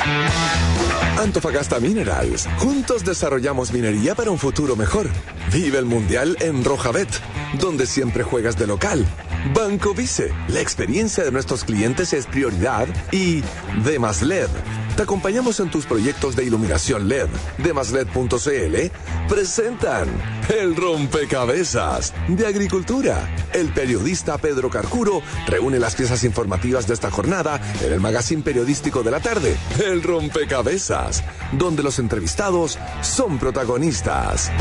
Antofagasta Minerals. Juntos desarrollamos minería para un futuro mejor. Vive el Mundial en Rojabet, donde siempre juegas de local. Banco Vice. La experiencia de nuestros clientes es prioridad. Y Demasled. Te acompañamos en tus proyectos de iluminación LED. Demasled.cl presentan El Rompecabezas de Agricultura. El periodista Pedro Carcuro reúne las piezas informativas de esta jornada en el magazine periodístico de la tarde, El Rompecabezas, donde los entrevistados son protagonistas.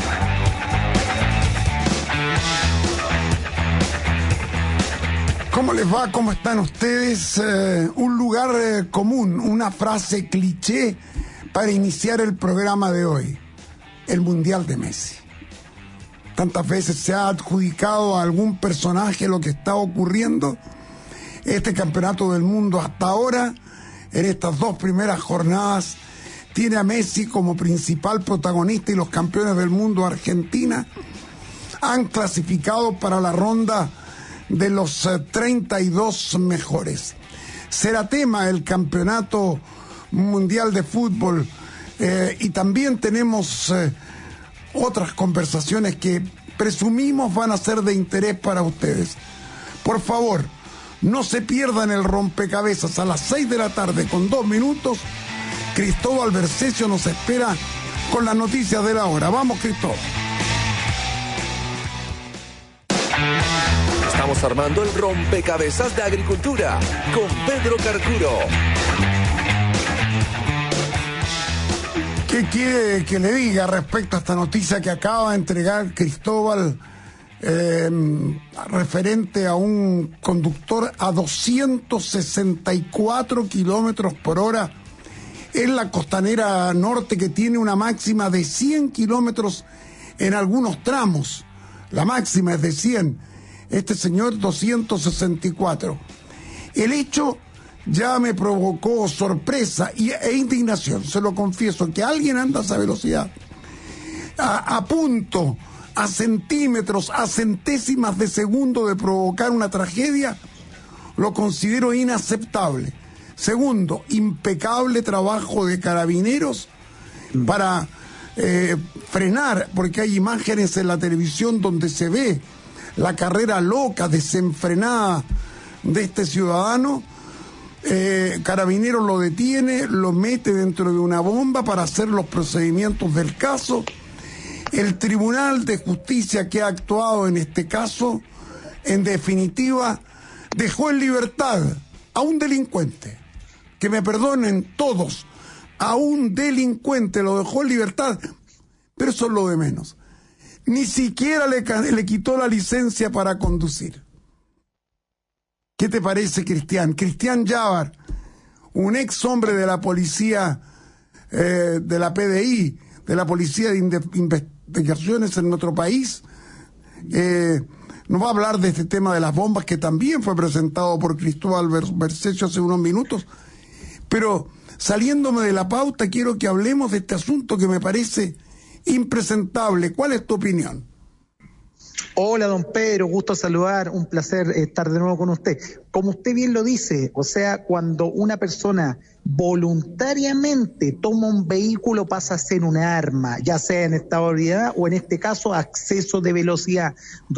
¿Cómo les va? ¿Cómo están ustedes? Un lugar común, una frase cliché para iniciar el programa de hoy. El Mundial de Messi. Tantas veces se ha adjudicado a algún personaje lo que está ocurriendo. Este campeonato del mundo hasta ahora, en estas dos primeras jornadas, tiene a Messi como principal protagonista y los campeones del mundo, Argentina, han clasificado para la ronda de los 32 mejores. Será tema el campeonato mundial de fútbol y también tenemos otras conversaciones que presumimos van a ser de interés para ustedes. Por favor, no se pierdan el rompecabezas a las 6 de la tarde con 2 minutos. Cristóbal Bercesio nos espera con las noticias de la hora. Vamos, Cristóbal. Estamos armando el rompecabezas de Agricultura con Pedro Carcuro. ¿Qué quiere que le diga respecto a esta noticia que acaba de entregar Cristóbal referente a un conductor a 264 kilómetros por hora en la costanera norte, que tiene una máxima de 100 kilómetros en algunos tramos? La máxima es de 100. Este señor 264. El hecho ya me provocó sorpresa e indignación, se lo confieso, que alguien anda a esa velocidad, a punto, a centímetros, a centésimas de segundo de provocar una tragedia, lo considero inaceptable. Segundo, impecable trabajo de carabineros para frenar, porque hay imágenes en la televisión donde se ve la carrera loca, desenfrenada de este ciudadano. Carabineros lo detiene, lo mete dentro de una bomba para hacer los procedimientos del caso. El Tribunal de Justicia que ha actuado en este caso, en definitiva, dejó en libertad a un delincuente. Que me perdonen todos, a un delincuente lo dejó en libertad, pero eso es lo de menos. Ni siquiera le quitó la licencia para conducir. ¿Qué te parece, Cristian? Cristian Yavar, un ex hombre de la policía, de la PDI, de la Policía de Investigaciones en nuestro país, nos va a hablar de este tema de las bombas, que también fue presentado por Cristóbal Bercesio hace unos minutos. Pero saliéndome de la pauta, quiero que hablemos de este asunto que me parece impresentable. ¿Cuál es tu opinión? Hola, don Pedro, gusto saludar, un placer estar de nuevo con usted. Como usted bien lo dice, o sea, cuando una persona voluntariamente toma un vehículo pasa a ser un arma, ya sea en estado de ebriedad o en este caso exceso de velocidad,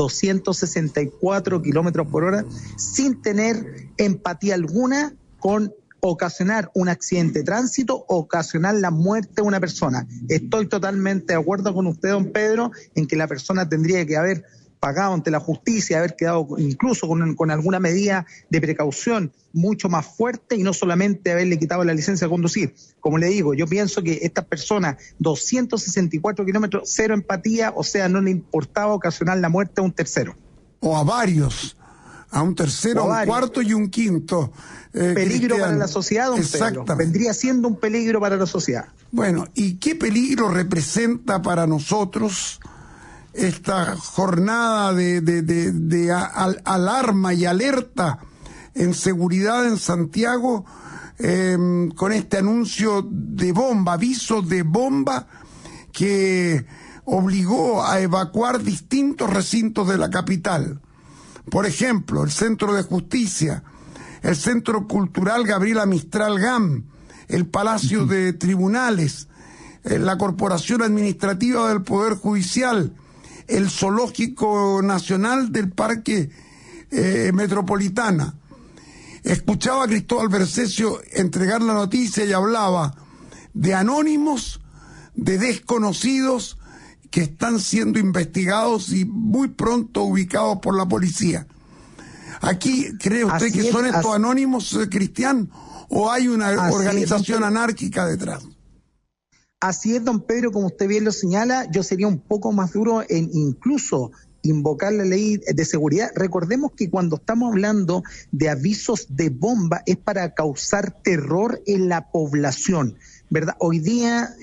264 kilómetros por hora, sin tener empatía alguna con ocasionar un accidente de tránsito, ocasionar la muerte de una persona. Estoy totalmente de acuerdo con usted, don Pedro, en que la persona tendría que haber pagado ante la justicia, haber quedado incluso con alguna medida de precaución mucho más fuerte y no solamente haberle quitado la licencia de conducir. Como le digo, yo pienso que estas personas, 264 kilómetros, cero empatía, o sea, no le importaba ocasionar la muerte a un tercero. O a varios. A un tercero, a un cuarto y un quinto. Peligro para la sociedad, don Pedro. Vendría siendo un peligro para la sociedad. Bueno, ¿y qué peligro representa para nosotros esta jornada de alarma y alerta en seguridad en Santiago, con este anuncio de bomba, aviso de bomba, que obligó a evacuar distintos recintos de la capital? Por ejemplo, el Centro de Justicia, el Centro Cultural Gabriela Mistral GAM, el Palacio de Tribunales, la Corporación Administrativa del Poder Judicial, el Zoológico Nacional del Parque Metropolitana. Escuchaba a Cristóbal Bercesio entregar la noticia y hablaba de anónimos, de desconocidos que están siendo investigados y muy pronto ubicados por la policía. Aquí, ¿cree usted que son estos anónimos, Cristian, o hay una organización anárquica detrás? Así es, don Pedro, como usted bien lo señala, yo sería un poco más duro en incluso invocar la ley de seguridad. Recordemos que cuando estamos hablando de avisos de bomba es para causar terror en la población, ¿verdad? Hoy día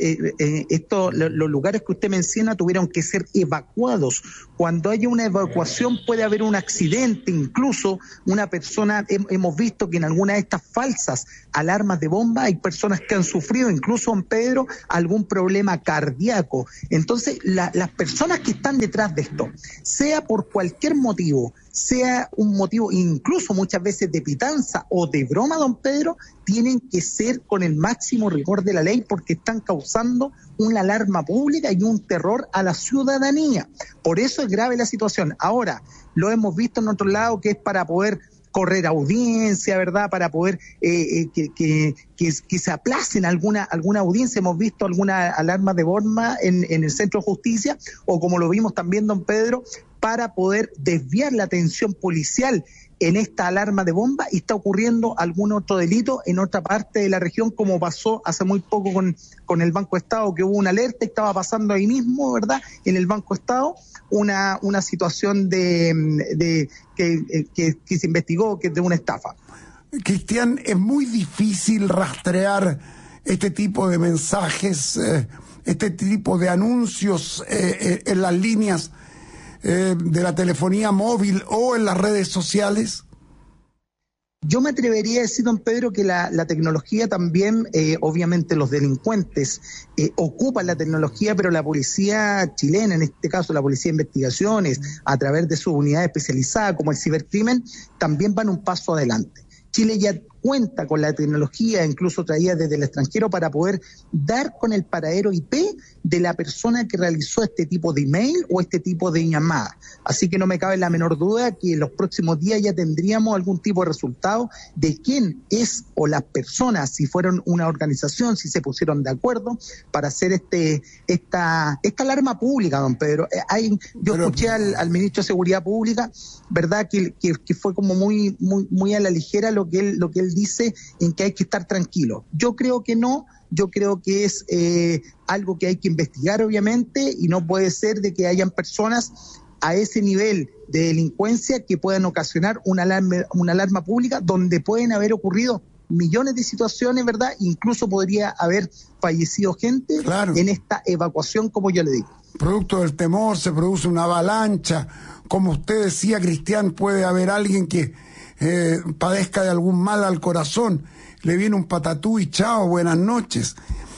los lugares que usted menciona tuvieron que ser evacuados. Cuando haya una evacuación puede haber un accidente, incluso una persona, hemos visto que en alguna de estas falsas alarmas de bomba hay personas que han sufrido, incluso en Pedro, algún problema cardíaco. Entonces, las personas que están detrás de esto, sea por cualquier motivo, sea un motivo incluso muchas veces de pitanza o de broma, don Pedro, tienen que ser con el máximo rigor de la ley porque están causando una alarma pública y un terror a la ciudadanía. Por eso es grave la situación. Ahora, lo hemos visto en otro lado que es para poder correr audiencia, ¿verdad? Para poder que se aplacen alguna audiencia. Hemos visto alguna alarma de bomba en el Centro de Justicia, o como lo vimos también, don Pedro, para poder desviar la atención policial en esta alarma de bomba, y está ocurriendo algún otro delito en otra parte de la región, como pasó hace muy poco con el Banco Estado, que hubo una alerta y estaba pasando ahí mismo, ¿verdad? En el Banco Estado, una situación que se investigó, que es de una estafa. Cristian, es muy difícil rastrear este tipo de mensajes, este tipo de anuncios en las líneas de la telefonía móvil o en las redes sociales. Yo me atrevería a decir, don Pedro, que la tecnología también, obviamente los delincuentes ocupan la tecnología, pero la policía chilena, en este caso la Policía de Investigaciones, a través de sus unidades especializadas como el cibercrimen, también van un paso adelante. Chile ya cuenta con la tecnología, incluso traída desde el extranjero, para poder dar con el paradero IP de la persona que realizó este tipo de email o este tipo de llamada. Así que no me cabe la menor duda que en los próximos días ya tendríamos algún tipo de resultado de quién es, o las personas, si fueron una organización, si se pusieron de acuerdo para hacer esta alarma pública, don Pedro. Yo escuché al ministro de Seguridad Pública, ¿verdad?, que fue como muy a la ligera lo que él dice, en que hay que estar tranquilo. Yo creo que no. Yo creo que es algo que hay que investigar, obviamente, y no puede ser de que hayan personas a ese nivel de delincuencia que puedan ocasionar una alarma pública donde pueden haber ocurrido millones de situaciones, ¿verdad? Incluso podría haber fallecido gente en esta evacuación, como yo le digo. Producto del temor se produce una avalancha. Como usted decía, Cristian, puede haber alguien que padezca de algún mal al corazón, le viene un patatú y chao, buenas noches.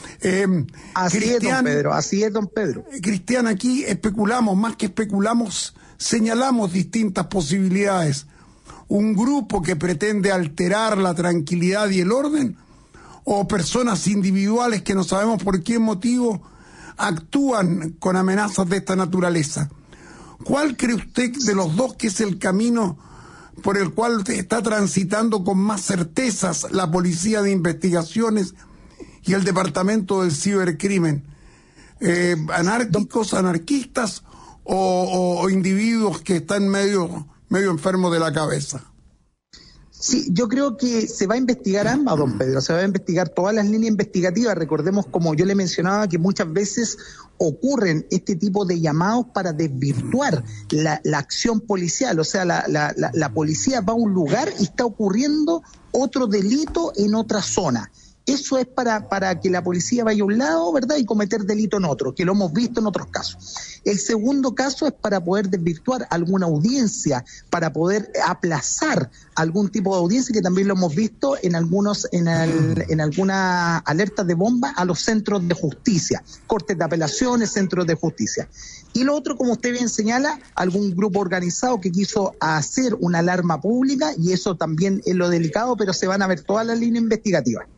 Así es, don Pedro. Cristian, aquí especulamos, más que especulamos, señalamos distintas posibilidades. Un grupo que pretende alterar la tranquilidad y el orden, o personas individuales que no sabemos por qué motivo actúan con amenazas de esta naturaleza. ¿Cuál cree usted de los dos que es el camino por el cual está transitando con más certezas la Policía de Investigaciones y el Departamento del Cibercrimen? ¿Anárquicos, anarquistas o individuos que están medio enfermos de la cabeza? Sí, yo creo que se va a investigar ambas, don Pedro, se va a investigar todas las líneas investigativas. Recordemos, como yo le mencionaba, que muchas veces ocurren este tipo de llamados para desvirtuar la acción policial. O sea, la policía va a un lugar y está ocurriendo otro delito en otra zona. Eso es para que la policía vaya a un lado, ¿verdad?, y cometer delito en otro, que lo hemos visto en otros casos. El segundo caso es para poder desvirtuar alguna audiencia, para poder aplazar algún tipo de audiencia, que también lo hemos visto en algunas alertas de bomba a los centros de justicia, cortes de apelaciones, centros de justicia. Y lo otro, como usted bien señala, algún grupo organizado que quiso hacer una alarma pública, y eso también es lo delicado, pero se van a ver todas las líneas investigativas.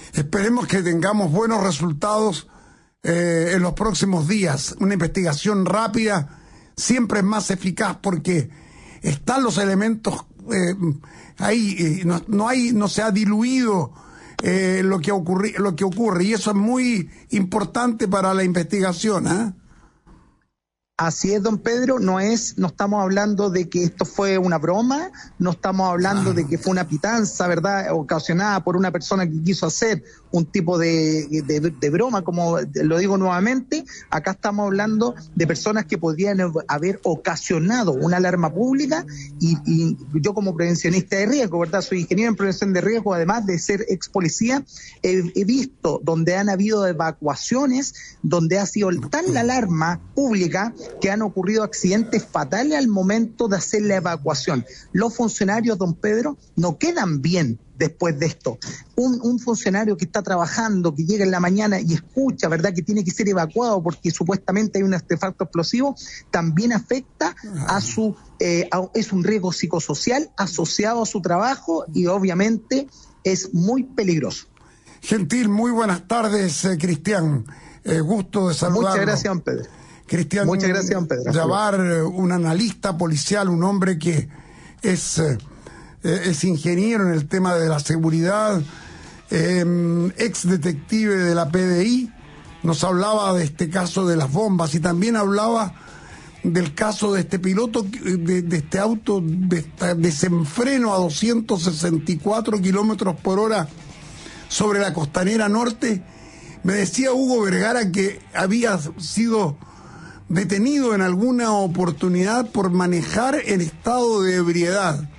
Esperemos que tengamos buenos resultados en los próximos días. Una investigación rápida siempre es más eficaz porque están los elementos ahí, no se ha diluido lo que ocurre, y eso es muy importante para la investigación, ¿eh? Así es, don Pedro, no estamos hablando de que esto fue una broma, no estamos hablando de que fue una pitanza, ¿verdad?, ocasionada por una persona que quiso hacer un tipo de broma, como lo digo nuevamente. Acá estamos hablando de personas que podrían haber ocasionado una alarma pública, y yo como prevencionista de riesgo, ¿verdad?, soy ingeniero en prevención de riesgo, además de ser ex policía, he visto donde han habido evacuaciones, donde ha sido tal la alarma pública que han ocurrido accidentes fatales al momento de hacer la evacuación. Los funcionarios, don Pedro, no quedan bien después de esto. Un funcionario que está trabajando, que llega en la mañana y escucha, ¿verdad?, que tiene que ser evacuado porque supuestamente hay un artefacto explosivo, también afecta a su... es un riesgo psicosocial asociado a su trabajo y obviamente es muy peligroso. Gentil, muy buenas tardes, Cristian. Gusto de saludarlo. Muchas gracias, don Pedro. Cristian, muchas gracias, don Pedro. Yavar, un analista policial, un hombre que es ingeniero en el tema de la seguridad, ex detective de la PDI, nos hablaba de este caso de las bombas y también hablaba del caso de este piloto, de este auto desenfreno a 264 kilómetros por hora sobre la costanera norte. Me decía Hugo Vergara que había sido detenido en alguna oportunidad por manejar en estado de ebriedad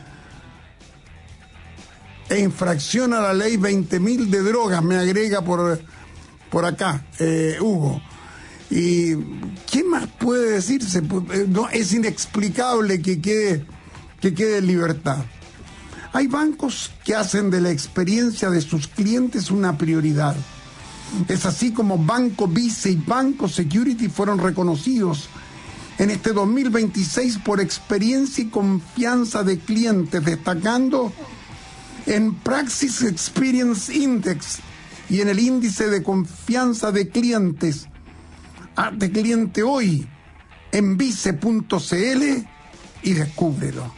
e infracción a la ley 20.000 de drogas, me agrega por acá Hugo. ¿Y qué más puede decirse? No, es inexplicable que quede en libertad. Hay bancos que hacen de la experiencia de sus clientes una prioridad. Es así como Banco Vice y Banco Security fueron reconocidos en este 2026 por experiencia y confianza de clientes, destacando en Praxis Experience Index y en el índice de confianza de clientes de cliente hoy en vice.cl y descúbrelo.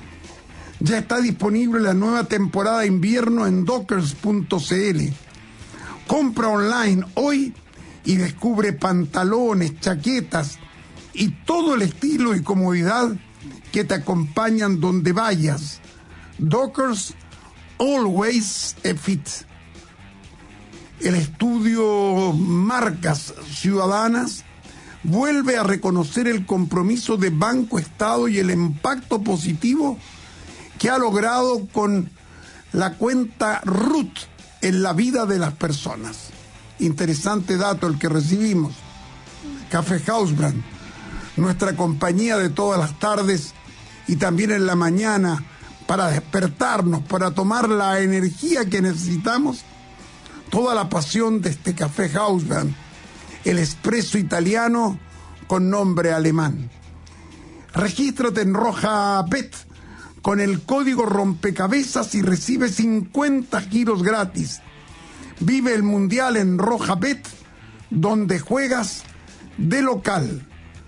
Ya está disponible la nueva temporada de invierno en dockers.cl. Compra online hoy y descubre pantalones, chaquetas y todo el estilo y comodidad que te acompañan donde vayas. Dockers, always a fit. El estudio Marcas Ciudadanas vuelve a reconocer el compromiso de Banco Estado y el impacto positivo que ha logrado con la cuenta RUT en la vida de las personas. Interesante dato el que recibimos. Café Hausbrand, nuestra compañía de todas las tardes y también en la mañana, para despertarnos, para tomar la energía que necesitamos, toda la pasión de este Café Hausbrand, el espresso italiano con nombre alemán. Regístrate en RojaBet con el código rompecabezas y recibe 50 giros gratis. Vive el Mundial en RojaBet, donde juegas de local.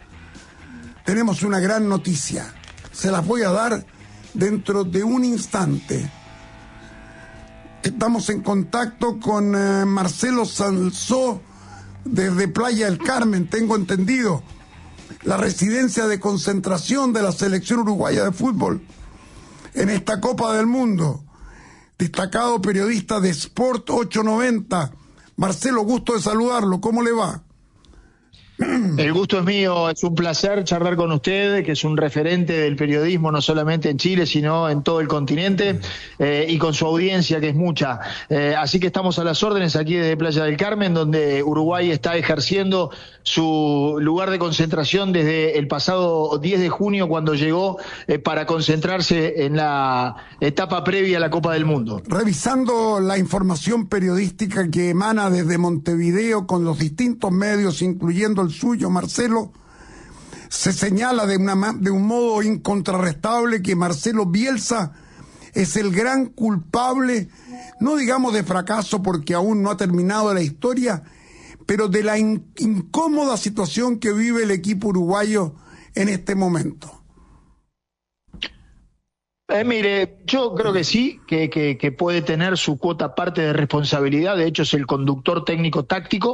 Tenemos una gran noticia. Se las voy a dar dentro de un instante. Estamos en contacto con Marcelo Salzó desde Playa del Carmen, tengo entendido, la residencia de concentración de la selección uruguaya de fútbol en esta Copa del Mundo. Destacado periodista de Sport 890. Marcelo, gusto de saludarlo. ¿Cómo le va? El gusto es mío, es un placer charlar con usted, que es un referente del periodismo no solamente en Chile, sino en todo el continente, y con su audiencia, que es mucha. Así que estamos a las órdenes aquí desde Playa del Carmen, donde Uruguay está ejerciendo su lugar de concentración desde el pasado 10 de junio, cuando llegó para concentrarse en la etapa previa a la Copa del Mundo. Revisando la información periodística que emana desde Montevideo con los distintos medios, incluyendo el suyo, Marcelo, se señala de un modo incontrarrestable que Marcelo Bielsa es el gran culpable no digamos de fracaso porque aún no ha terminado la historia, pero de la incómoda situación que vive el equipo uruguayo en este momento? Mire, yo creo que sí, que puede tener su cuota parte de responsabilidad. De hecho, es el conductor técnico táctico.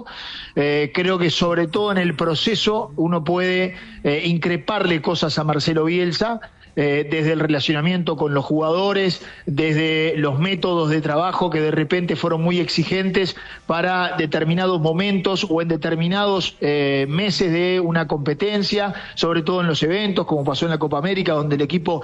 Creo que sobre todo en el proceso uno puede increparle cosas a Marcelo Bielsa, desde el relacionamiento con los jugadores, desde los métodos de trabajo que de repente fueron muy exigentes para determinados momentos o en determinados meses de una competencia, sobre todo en los eventos, como pasó en la Copa América, donde el equipo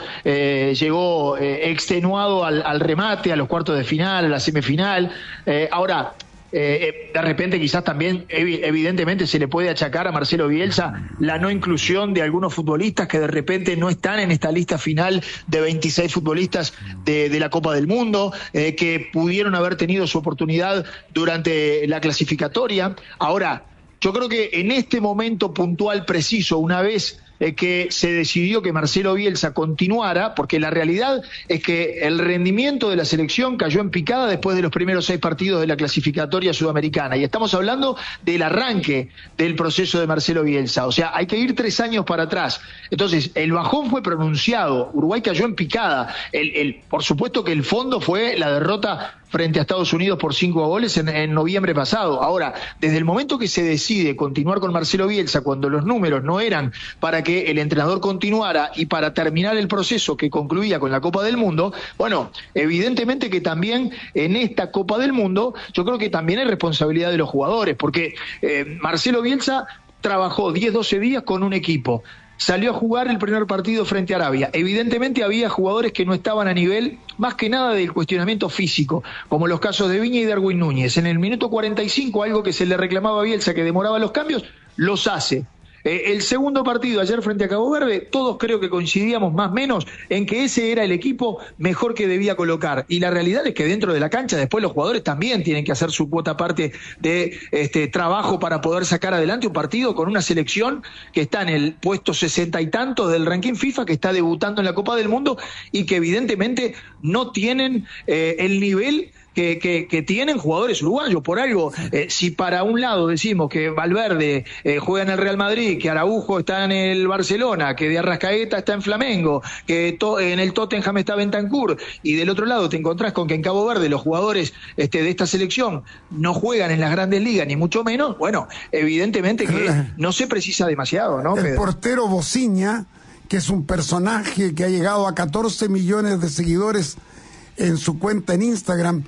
llegó extenuado al remate, a los cuartos de final, a la semifinal. Ahora, de repente quizás también evidentemente se le puede achacar a Marcelo Bielsa la no inclusión de algunos futbolistas que de repente no están en esta lista final de 26 futbolistas de la Copa del Mundo, que pudieron haber tenido su oportunidad durante la clasificatoria. Ahora, yo creo que en este momento puntual preciso, una vez que se decidió que Marcelo Bielsa continuara, porque la realidad es que el rendimiento de la selección cayó en picada después de los primeros 6 partidos de la clasificatoria sudamericana, y estamos hablando del arranque del proceso de Marcelo Bielsa, o sea, hay que ir 3 años para atrás. Entonces, el bajón fue pronunciado, Uruguay cayó en picada, por supuesto que el fondo fue la derrota frente a Estados Unidos por 5 goles en noviembre pasado. Ahora, desde el momento que se decide continuar con Marcelo Bielsa, cuando los números no eran para que el entrenador continuara y para terminar el proceso que concluía con la Copa del Mundo, bueno, evidentemente que también en esta Copa del Mundo yo creo que también hay responsabilidad de los jugadores, porque Marcelo Bielsa trabajó 10-12 días con un equipo, salió a jugar el primer partido frente a Arabia. Evidentemente había jugadores que no estaban a nivel, más que nada del cuestionamiento físico, como los casos de Viña y Darwin Núñez. En el minuto 45, algo que se le reclamaba a Bielsa, que demoraba los cambios, los hace. El segundo partido ayer frente a Cabo Verde, todos creo que coincidíamos más o menos en que ese era el equipo mejor que debía colocar, y la realidad es que dentro de la cancha después los jugadores también tienen que hacer su cuota parte de trabajo para poder sacar adelante un partido con una selección que está en el puesto 60 y tantos del ranking FIFA, que está debutando en la Copa del Mundo y que evidentemente no tienen el nivel que tienen jugadores uruguayos. Por algo, si para un lado decimos que Valverde juega en el Real Madrid, que Araujo está en el Barcelona, que de Arrascaeta está en Flamengo, que en el Tottenham está Bentancur, y del otro lado te encontrás con que en Cabo Verde los jugadores de esta selección no juegan en las grandes ligas, ni mucho menos, bueno, evidentemente que no se precisa demasiado, ¿no, Pedro? El portero Bociña, que es un personaje que ha llegado a 14 millones de seguidores en su cuenta en Instagram,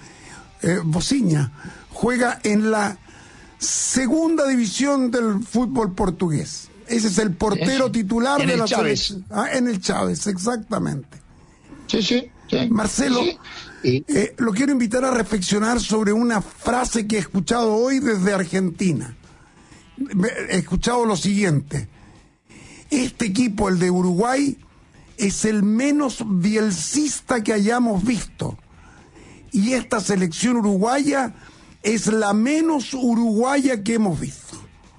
Bociña juega en la segunda división del fútbol portugués. Ese es el portero titular de la selección. En el Chávez, exactamente. Sí. Marcelo, lo quiero invitar a reflexionar sobre una frase que he escuchado hoy desde Argentina. He escuchado lo siguiente: este equipo, el de Uruguay, es el menos bielcista que hayamos visto. Y esta selección uruguaya es la menos uruguaya que hemos visto.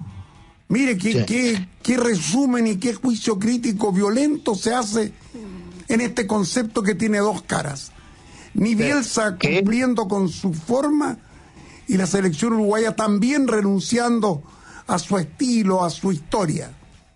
Mire qué resumen y qué juicio crítico violento se hace en este concepto que tiene 2 caras. Ni Bielsa cumpliendo con su forma, y la selección uruguaya también renunciando a su estilo, a su historia.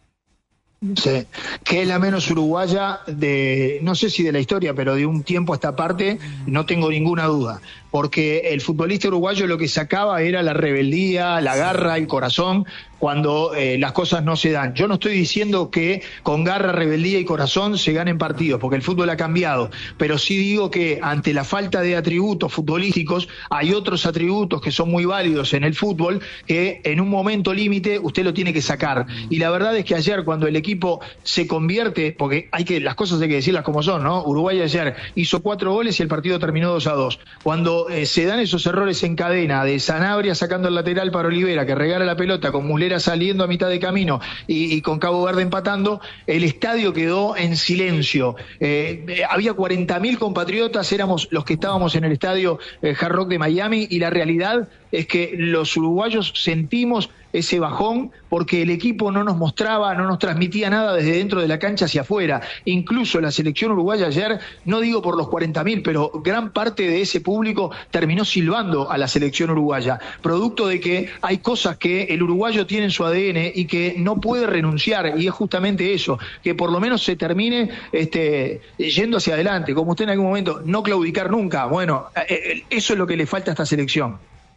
Sí, que es la menos uruguaya no sé si de la historia, pero de un tiempo a esta parte, no tengo ninguna duda, porque el futbolista uruguayo lo que sacaba era la rebeldía, la garra, el corazón, cuando las cosas no se dan. Yo no estoy diciendo que con garra, rebeldía y corazón se ganen partidos, porque el fútbol ha cambiado, pero sí digo que ante la falta de atributos futbolísticos hay otros atributos que son muy válidos en el fútbol, que en un momento límite usted lo tiene que sacar. Y la verdad es que ayer, cuando el equipo se convierte, porque las cosas hay que decirlas como son, ¿no? Uruguay ayer hizo 4 goles y el partido terminó 2-2. Cuando se dan esos errores en cadena de Sanabria sacando el lateral para Olivera, que regala la pelota, con Muslera saliendo a mitad de camino y con Cabo Verde empatando, el estadio quedó en silencio. Había 40.000 compatriotas, éramos los que estábamos en el estadio Hard Rock de Miami, y la realidad es que los uruguayos sentimos ese bajón porque el equipo no nos mostraba, no nos transmitía nada desde dentro de la cancha hacia afuera. Incluso la selección uruguaya ayer, no digo por los 40.000, pero gran parte de ese público terminó silbando a la selección uruguaya, producto de que hay cosas que el uruguayo tiene en su ADN y que no puede renunciar, y es justamente eso, que por lo menos se termine yendo hacia adelante, como usted en algún momento, no claudicar nunca. Bueno, eso es lo que le falta a esta selección.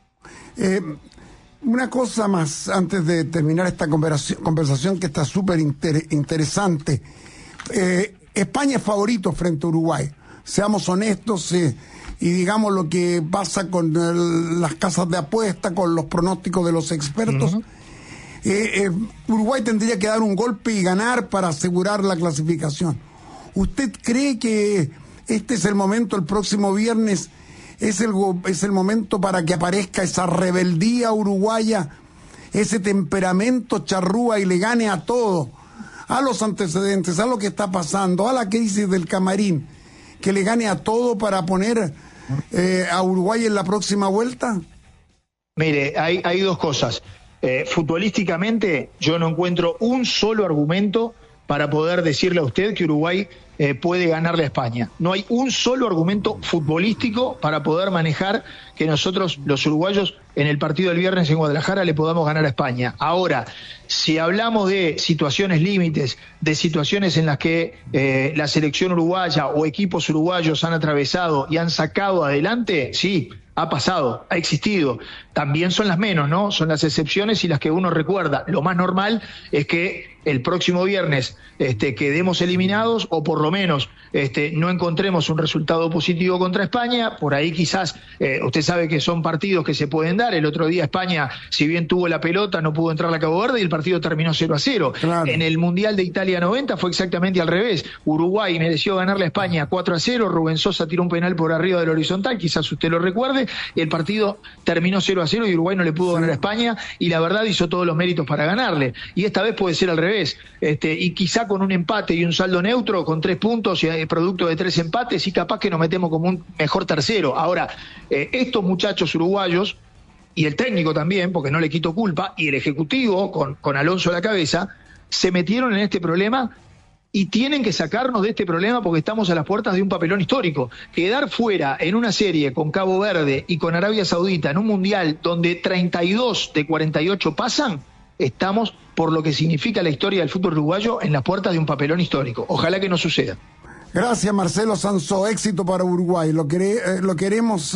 Una cosa más antes de terminar esta conversación que está súper interesante. España es favorito frente a Uruguay, seamos honestos, y digamos lo que pasa con las casas de apuesta, con los pronósticos de los expertos. Uruguay tendría que dar un golpe y ganar para asegurar la clasificación. ¿Usted cree que este es el momento, el próximo viernes, es el momento para que aparezca esa rebeldía uruguaya, ese temperamento charrúa y le gane a todo, a los antecedentes, a lo que está pasando, a la crisis del camarín, que le gane a todo para poner a Uruguay en la próxima vuelta? Mire, hay dos cosas. Futbolísticamente, yo no encuentro un solo argumento para poder decirle a usted que Uruguay puede ganarle a España. No hay un solo argumento futbolístico para poder manejar que nosotros, los uruguayos, en el partido del viernes en Guadalajara le podamos ganar a España. Ahora, si hablamos de situaciones límites, de situaciones en las que la selección uruguaya o equipos uruguayos han atravesado y han sacado adelante, sí, ha pasado, ha existido. También son las menos, ¿no? Son las excepciones y las que uno recuerda. Lo más normal es que el próximo viernes quedemos eliminados, o por lo menos no encontremos un resultado positivo contra España. Por ahí quizás, usted sabe que son partidos que se pueden dar. El otro día España, si bien tuvo la pelota, no pudo entrar a Cabo Verde y el partido terminó 0-0. Claro. En el Mundial de Italia 90 fue exactamente al revés. Uruguay mereció ganarle a España 4-0, Rubén Sosa tiró un penal por arriba del horizontal, quizás usted lo recuerde, y el partido terminó 0-0 y Uruguay no le pudo ganar a España, y la verdad hizo todos los méritos para ganarle. Y esta vez puede ser al revés, y quizá con un empate y un saldo neutro, con 3 puntos y producto de 3 empates, y capaz que nos metemos como un mejor tercero. Ahora, estos muchachos uruguayos, y el técnico también, porque no le quito culpa, y el ejecutivo, con Alonso a la cabeza, se metieron en este problema y tienen que sacarnos de este problema porque estamos a las puertas de un papelón histórico. Quedar fuera en una serie con Cabo Verde y con Arabia Saudita en un mundial donde 32 de 48 pasan, estamos, por lo que significa la historia del fútbol uruguayo, en las puertas de un papelón histórico. Ojalá que no suceda. Gracias, Marcelo Sansó. Éxito para Uruguay. Lo queremos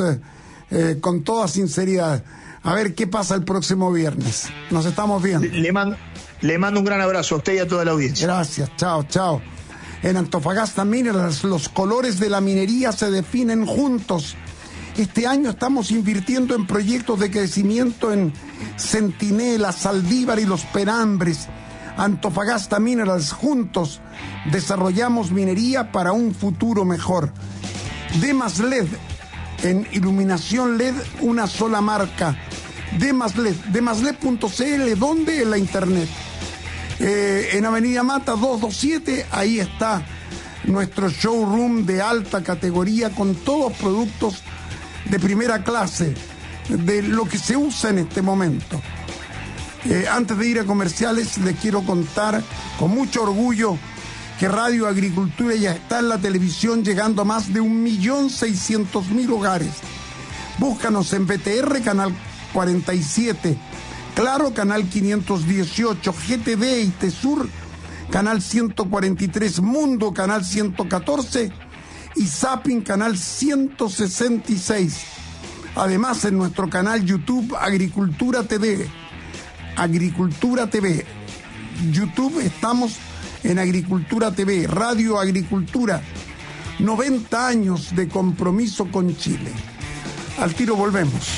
con toda sinceridad. A ver qué pasa el próximo viernes. Nos estamos viendo. Le mando un gran abrazo a usted y a toda la audiencia. Gracias, chao, chao. En Antofagasta Minerals, los colores de la minería se definen juntos. Este año estamos invirtiendo en proyectos de crecimiento en Centinela, Saldívar y Los Perambres. Antofagasta Minerals, juntos desarrollamos minería para un futuro mejor. Demas LED, en iluminación LED, una sola marca. Demas LED, demasled.cl, ¿dónde? En la internet. En Avenida Mata 227, ahí está nuestro showroom de alta categoría con todos productos de primera clase, de lo que se usa en este momento. Antes de ir a comerciales, les quiero contar con mucho orgullo que Radio Agricultura ya está en la televisión, llegando a más de 1.600.000 hogares. Búscanos en BTR, canal 47, Claro, canal 518, GTV y Tesur, canal 143, Mundo, canal 114 y Zapping, canal 166. Además, en nuestro canal YouTube, Agricultura TV. Agricultura TV. YouTube, estamos en Agricultura TV. Radio Agricultura. 90 años de compromiso con Chile. Al tiro volvemos.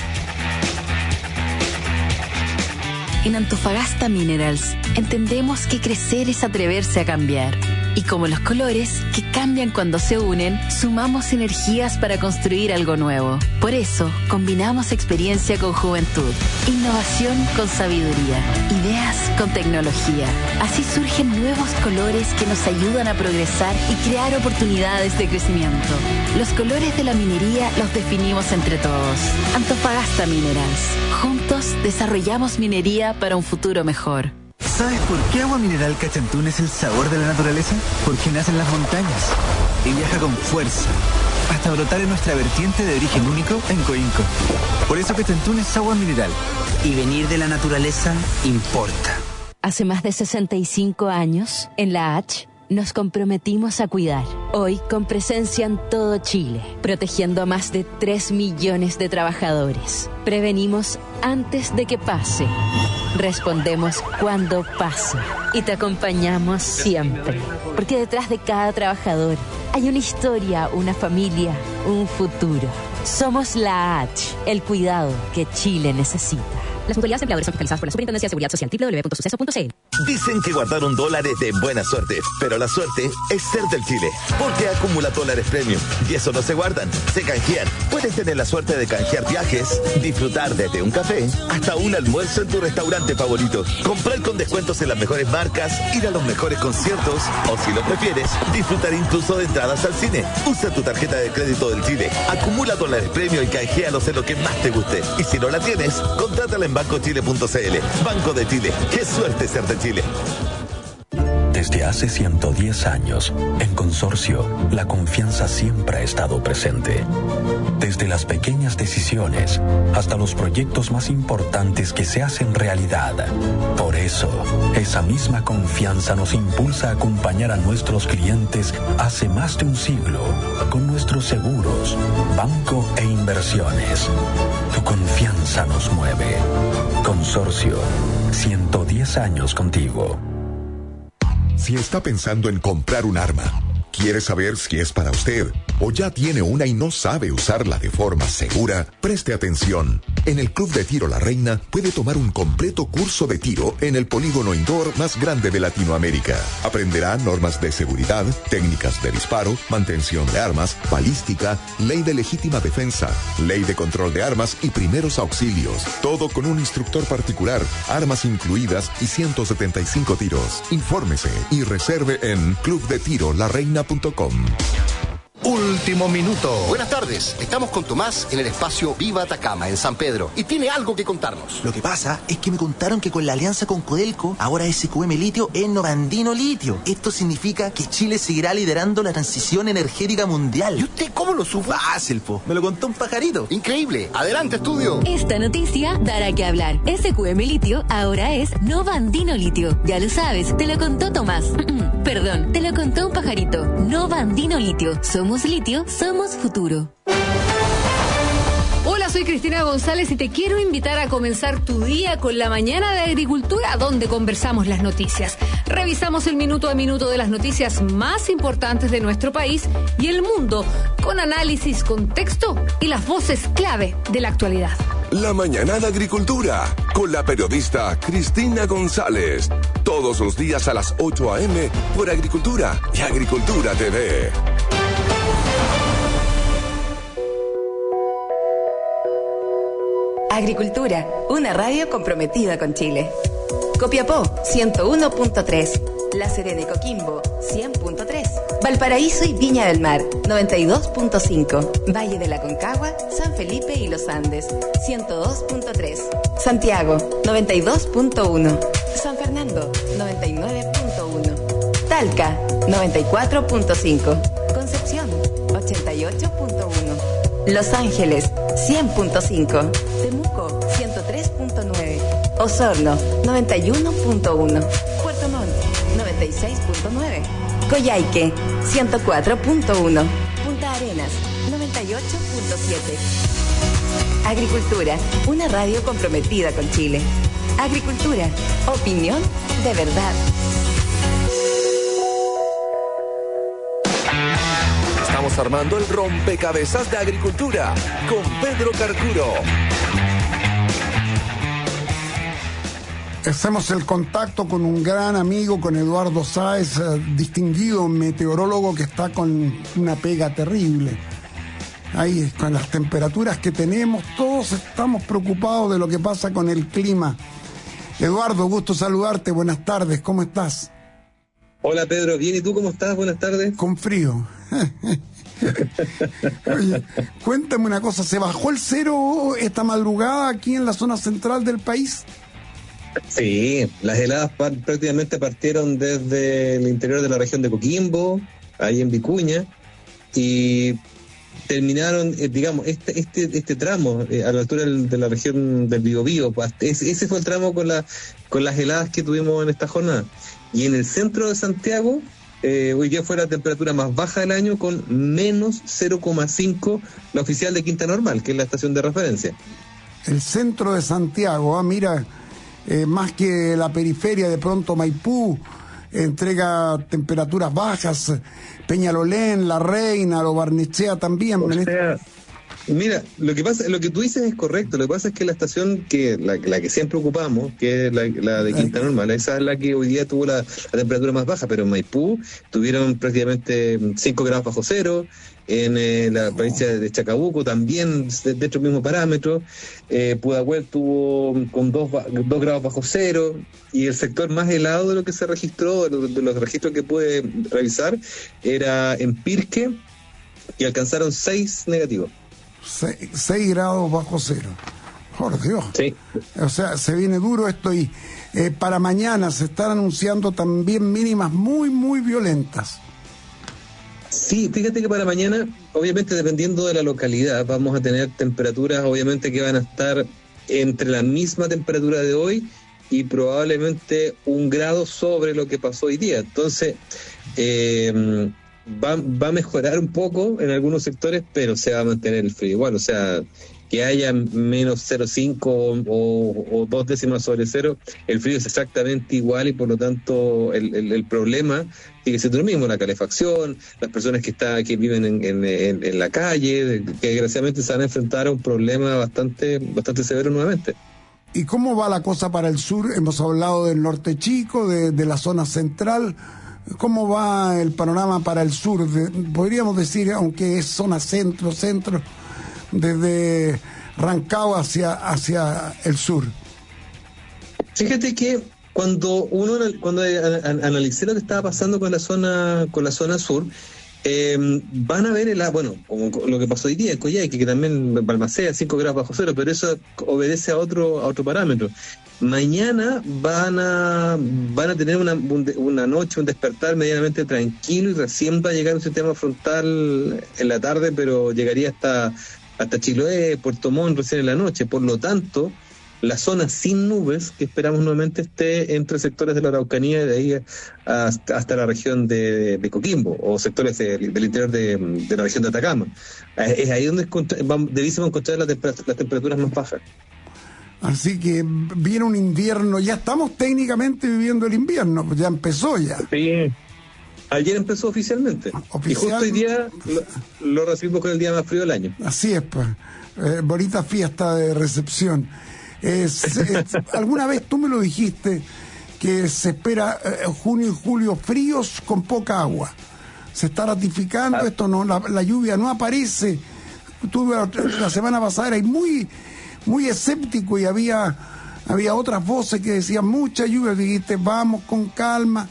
En Antofagasta Minerals entendemos que crecer es atreverse a cambiar Y como los colores, que cambian cuando se unen, sumamos energías para construir algo nuevo. Por eso, combinamos experiencia con juventud, innovación con sabiduría, ideas con tecnología. Así surgen nuevos colores que nos ayudan a progresar y crear oportunidades de crecimiento. Los colores de la minería los definimos entre todos. Antofagasta Minerals. Juntos desarrollamos minería para un futuro mejor. ¿Sabes por qué Agua Mineral Cachantún es el sabor de la naturaleza? Porque nace en las montañas y viaja con fuerza hasta brotar en nuestra vertiente de origen único en Coinco. Por eso Cachantún es agua mineral. Y venir de la naturaleza importa. Hace más de 65 años, en la H, nos comprometimos a cuidar. Hoy, con presencia en todo Chile, protegiendo a más de 3 millones de trabajadores. Prevenimos antes de que pase. Respondemos cuando pasa. Y te acompañamos siempre. Porque detrás de cada trabajador hay una historia, una familia, un futuro. Somos la H, el cuidado que Chile necesita. Las mutualidades empleadores son fiscalizadas por la Superintendencia de Seguridad Social. www.suceso.cl. Dicen que guardaron dólares de buena suerte, pero la suerte es ser del Chile, porque acumula dólares premium y eso no se guardan, se canjean. Puedes tener la suerte de canjear viajes, disfrutar desde un café hasta un almuerzo en tu restaurante favorito, comprar con descuentos en las mejores marcas, ir a los mejores conciertos o, si lo prefieres, disfrutar incluso de entradas al cine. Usa tu tarjeta de crédito del Chile, acumula dólares premium y canjealos en lo que más te guste. Y si no la tienes, contrátala en bancochile.cl. Banco de Chile. Qué suerte ser de Chile. Desde hace 110 años, en Consorcio, la confianza siempre ha estado presente. Desde las pequeñas decisiones hasta los proyectos más importantes que se hacen realidad. Por eso, esa misma confianza nos impulsa a acompañar a nuestros clientes hace más de un siglo con nuestros seguros, banco e inversiones. Tu confianza nos mueve. Consorcio, 110 años contigo. Si está pensando en comprar un arma, quiere saber si es para usted o ya tiene una y no sabe usarla de forma segura, preste atención. En el Club de Tiro La Reina puede tomar un completo curso de tiro en el polígono indoor más grande de Latinoamérica. Aprenderá normas de seguridad, técnicas de disparo, mantención de armas, balística, ley de legítima defensa, ley de control de armas y primeros auxilios. Todo con un instructor particular, armas incluidas y 175 tiros. Infórmese y reserve en clubdetirolareina.com. Último minuto. Buenas tardes. Estamos con Tomás en el espacio Viva Atacama, en San Pedro, y tiene algo que contarnos. Lo que pasa es que me contaron que con la alianza con Codelco, ahora SQM Litio es Novandino Litio. Esto significa que Chile seguirá liderando la transición energética mundial. ¿Y usted cómo lo supo? Fácil, po. Me lo contó un pajarito. Increíble. Adelante, estudio. Esta noticia dará que hablar. SQM Litio ahora es Novandino Litio. Ya lo sabes, te lo contó Tomás. Perdón, te lo contó un pajarito. Novandino Litio. Somos litio, somos futuro. Hola, soy Cristina González y te quiero invitar a comenzar tu día con la mañana de agricultura, donde conversamos las noticias. Revisamos el minuto a minuto de las noticias más importantes de nuestro país y el mundo, con análisis, contexto y las voces clave de la actualidad. La mañana de agricultura, con la periodista Cristina González. Todos los días a las 8 a.m. por Agricultura y Agricultura TV. Agricultura, una radio comprometida con Chile. Copiapó, 101.3. La Serena y Coquimbo, 100.3. Valparaíso y Viña del Mar, 92.5. Valle de la Concagua, San Felipe y Los Andes, 102.3. Santiago, 92.1. San Fernando, 99.1. Talca, 94.5. Concepción, 88.1. Los Ángeles, 100.5. Temuco, 103.9. Osorno, 91.1. Puerto Montt, 96.9. Coyhaique, 104.1. Punta Arenas, 98.7. Agricultura, una radio comprometida con Chile. Agricultura, opinión de verdad. Estamos armando el rompecabezas de agricultura con Pedro Carcuro. Hacemos el contacto con un gran amigo, con Eduardo Sáez, distinguido meteorólogo que está con una pega terrible. Ahí, con las temperaturas que tenemos, todos estamos preocupados de lo que pasa con el clima. Eduardo, gusto saludarte, buenas tardes, ¿cómo estás? Hola Pedro, bien, ¿y tú cómo estás? Buenas tardes. Con frío. Oye, cuéntame una cosa, ¿se bajó el cero esta madrugada aquí en la zona central del país? Sí, las heladas prácticamente partieron desde el interior de la región de Coquimbo, ahí en Vicuña, y terminaron, digamos, este tramo a la altura de la región del Biobío. Ese fue el tramo con las heladas que tuvimos en esta jornada. Y en el centro de Santiago, hoy día fue la temperatura más baja del año, con menos 0,5, la oficial de Quinta Normal, que es la estación de referencia. El centro de Santiago, mira, más que la periferia, de pronto Maipú entrega temperaturas bajas, Peñalolén, La Reina, Lo Barnechea también. O sea, mira, lo que tú dices es correcto. Lo que pasa es que la estación la que siempre ocupamos, que es la de Quinta Normal, esa es la que hoy día tuvo la temperatura más baja, pero en Maipú tuvieron prácticamente 5 grados bajo cero. En la provincia de Chacabuco también, de hecho, el mismo parámetro. Pudahuel tuvo con 2 grados bajo cero, y el sector más helado de lo que se registró, de los registros que pude revisar, era en Pirque, y alcanzaron 6 negativos. 6 grados bajo cero. Por Dios. Sí. O sea, se viene duro esto, y para mañana se están anunciando también mínimas muy, muy violentas. Sí, fíjate que para mañana, obviamente dependiendo de la localidad, vamos a tener temperaturas obviamente que van a estar entre la misma temperatura de hoy y probablemente 1 grado sobre lo que pasó hoy día. Entonces, va a mejorar un poco en algunos sectores, pero se va a mantener el frío igual. O sea, que haya menos 0,5 o 2 décimas sobre cero, el frío es exactamente igual, y por lo tanto el problema sigue siendo lo mismo: la calefacción, las personas que viven en la calle, que desgraciadamente se van a enfrentar a un problema bastante severo nuevamente. ¿Y cómo va la cosa para el sur? Hemos hablado del norte chico, de la zona central. ¿Cómo va el panorama para el sur? Podríamos decir, aunque es zona centro, desde Rancagua hacia el sur. Fíjate que cuando analicé lo que estaba pasando con la zona sur, van a ver como lo que pasó hoy día en Coyhaique, que también Balmaceda 5 grados bajo cero, pero eso obedece a otro parámetro. Mañana van a tener una noche, un despertar medianamente tranquilo, y recién va a llegar un sistema frontal en la tarde, pero llegaría hasta Chiloé, Puerto Montt recién en la noche. Por lo tanto, la zona sin nubes que esperamos nuevamente esté entre sectores de la Araucanía y de ahí hasta la región de Coquimbo, o sectores del interior de la región de Atacama. Es ahí donde debiésemos encontrar las temperaturas más bajas. Así que viene un invierno, ya estamos técnicamente viviendo el invierno, pues ya empezó ya. Sí. Ayer empezó oficialmente. Y justo hoy día lo recibimos con el día más frío del año. Así es, pues. Bonita fiesta de recepción. Alguna vez tú me lo dijiste, que se espera junio y julio fríos con poca agua. Se está ratificando esto, no, la lluvia no aparece. Tuve la semana pasada, era muy escéptico, y había otras voces que decían mucha lluvia. Dijiste, vamos con calma.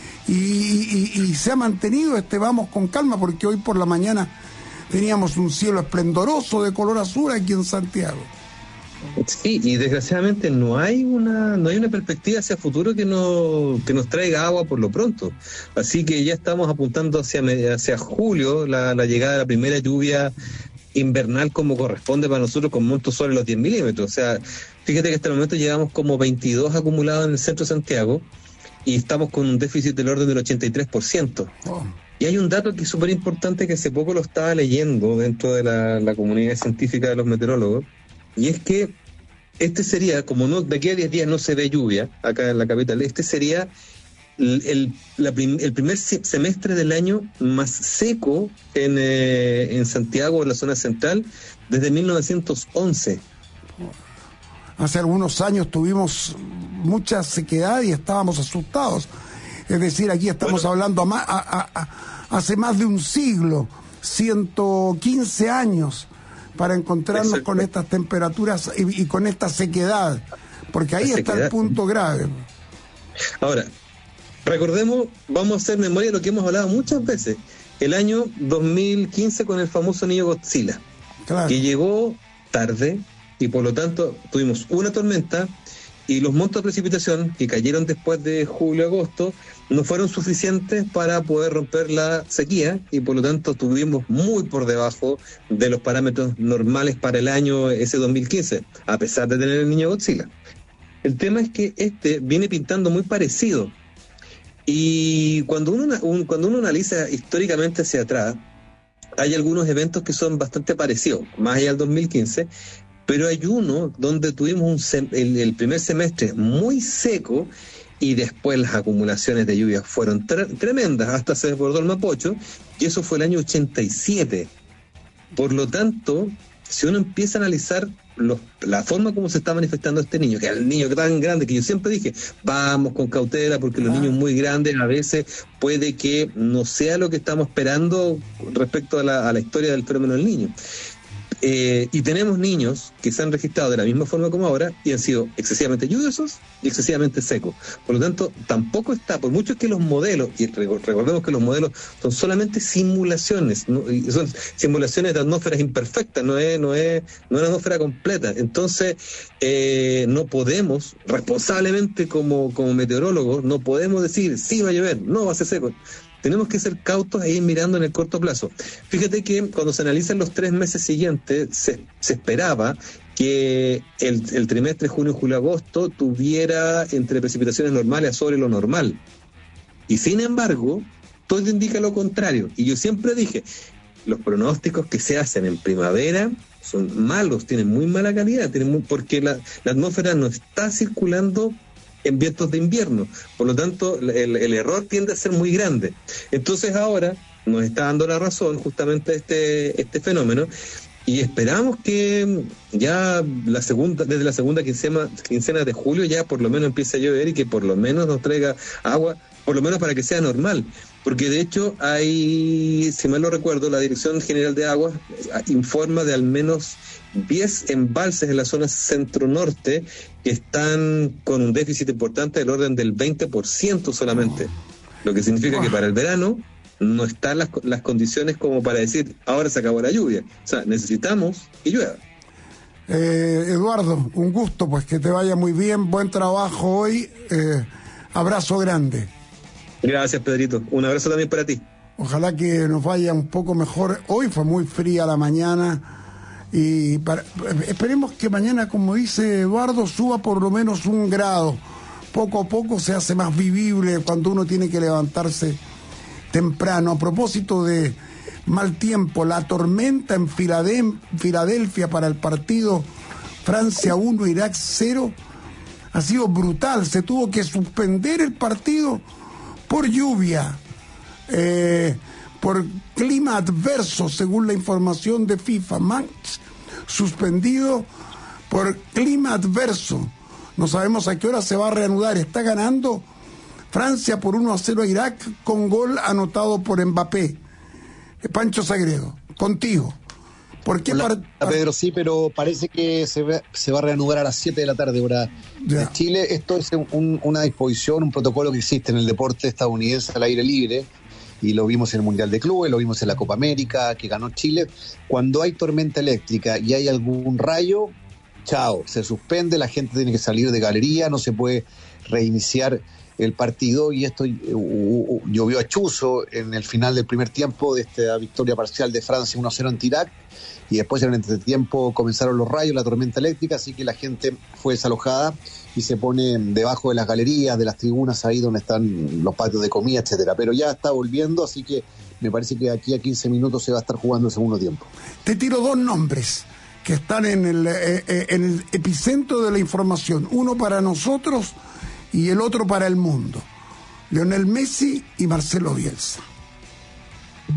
Y se ha mantenido vamos con calma, porque hoy por la mañana teníamos un cielo esplendoroso de color azul aquí en Santiago. Sí, y desgraciadamente no hay una perspectiva hacia futuro que nos traiga agua por lo pronto. Así que ya estamos apuntando hacia julio, la llegada de la primera lluvia invernal como corresponde para nosotros, con montos sobre los 10 milímetros. O sea, fíjate que hasta el momento llevamos como 22 acumulados en el centro de Santiago, y estamos con un déficit del orden del 83%. Oh. Y hay un dato que es súper importante, que hace poco lo estaba leyendo dentro de la comunidad científica de los meteorólogos, y es que sería, como de aquí a 10 días no se ve lluvia acá en la capital, sería el primer semestre del año más seco en Santiago, en la zona central, desde 1911. Hace algunos años tuvimos mucha sequedad y estábamos asustados. Es decir, aquí estamos hablando hace más de un siglo, 115 años, para encontrarnos con estas temperaturas y con esta sequedad, porque ahí está el punto grave. Ahora, recordemos, vamos a hacer memoria de lo que hemos hablado muchas veces, el año 2015 con el famoso niño Godzilla, que llegó tarde y por lo tanto tuvimos una tormenta y los montos de precipitación que cayeron después de julio-agosto no fueron suficientes para poder romper la sequía y por lo tanto estuvimos muy por debajo de los parámetros normales para el año ese 2015, a pesar de tener el niño Godzilla. El tema es que viene pintando muy parecido y cuando uno analiza históricamente hacia atrás, hay algunos eventos que son bastante parecidos, más allá del 2015, pero hay uno donde tuvimos el primer semestre muy seco y después las acumulaciones de lluvias fueron tremendas, hasta se desbordó el Mapocho, y eso fue el año 87. Por lo tanto, si uno empieza a analizar la forma como se está manifestando este niño, que es el niño tan grande, que yo siempre dije, vamos con cautela, porque los niños muy grandes a veces puede que no sea lo que estamos esperando respecto a la historia del fenómeno del niño. Y tenemos niños que se han registrado de la misma forma como ahora y han sido excesivamente lluviosos y excesivamente secos. Por lo tanto, tampoco está, por mucho que los modelos, y recordemos que los modelos son solamente simulaciones, ¿no? Y son simulaciones de atmósferas imperfectas, no es una atmósfera completa. Entonces, no podemos, responsablemente como meteorólogos, no podemos decir, sí va a llover, no va a ser seco. Tenemos que ser cautos e ir mirando en el corto plazo. Fíjate que cuando se analizan los 3 meses siguientes, se esperaba que el trimestre junio, julio, agosto tuviera entre precipitaciones normales a sobre lo normal. Y sin embargo, todo indica lo contrario. Y yo siempre dije, los pronósticos que se hacen en primavera son malos, tienen muy mala calidad, porque la atmósfera no está circulando en vientos de invierno, por lo tanto el error tiende a ser muy grande. Entonces ahora nos está dando la razón justamente este fenómeno y esperamos que ya desde la segunda quincena de julio ya por lo menos empiece a llover y que por lo menos nos traiga agua, por lo menos para que sea normal, porque de hecho hay, si mal no recuerdo, la Dirección General de Aguas informa de al menos 10 embalses en la zona centro-norte que están con un déficit importante del orden del 20% solamente, lo que significa que para el verano no están las condiciones como para decir, ahora se acabó la lluvia. O sea, necesitamos que llueva. Eduardo, un gusto, pues que te vaya muy bien, buen trabajo hoy, abrazo grande. Gracias, Pedrito, un abrazo también para ti. Ojalá que nos vaya un poco mejor. Hoy fue muy fría la mañana y esperemos que mañana, como dice Eduardo, suba por lo menos 1 grado. Poco a poco se hace más vivible cuando uno tiene que levantarse temprano. A propósito de mal tiempo, la tormenta en Filadelfia para el partido Francia 1, Irak 0 ha sido brutal. Se tuvo que suspender el partido por lluvia, por clima adverso, según la información de FIFA. Match suspendido por clima adverso. No sabemos a qué hora se va a reanudar. Está ganando Francia por 1-0 a Irak con gol anotado por Mbappé. Pancho Sagredo, contigo. ¿Por qué? Hola, Pedro, sí, pero parece que se va a reanudar a las 7 de la tarde hora de Chile. Esto es una disposición, un protocolo que existe en el deporte estadounidense al aire libre, y lo vimos en el Mundial de Clubes, lo vimos en la Copa América que ganó Chile. Cuando hay tormenta eléctrica y hay algún rayo, chao, se suspende, la gente tiene que salir de galería, no se puede reiniciar el partido, y esto llovió a chuzo en el final del primer tiempo de esta victoria parcial de Francia 1-0 ante Irak, y después en el entretiempo comenzaron los rayos, la tormenta eléctrica, así que la gente fue desalojada y se pone debajo de las galerías, de las tribunas, ahí donde están los patios de comida, etcétera. Pero ya está volviendo, así que me parece que aquí a 15 minutos se va a estar jugando el segundo tiempo. Te tiro 2 nombres que están en el epicentro de la información, uno para nosotros y el otro para el mundo: Lionel Messi y Marcelo Bielsa.